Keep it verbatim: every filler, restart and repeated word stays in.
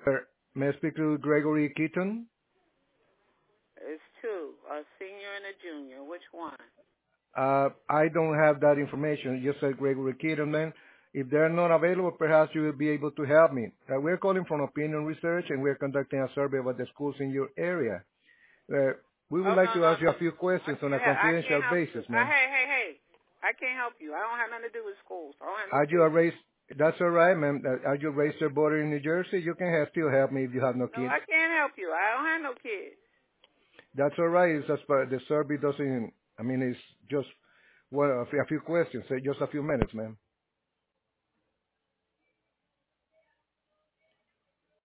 Er, May I speak to Gregory Keaton? It's two, a senior and a junior. Which one? Uh, I don't have that information. You said Gregory Keaton, man. If they're not available, perhaps you will be able to help me. Uh, we're calling from Opinion Research, and we're conducting a survey about the schools in your area. Uh, we would Oh, like no, to no, ask you no. a few I questions on a can't, I confidential can't help you. basis, I, man. hey, hey, hey. I can't help you. I don't have nothing to do with schools. I don't have no Are you a kids. race? That's all right, ma'am. Uh, Are you a registered voter in New Jersey? You can have, still help me if you have no No, kids. I can't help you. I don't have no kids. That's all right. It's just uh, the survey doesn't. I mean, it's just well, a few a few questions. uh, Just a few minutes, ma'am.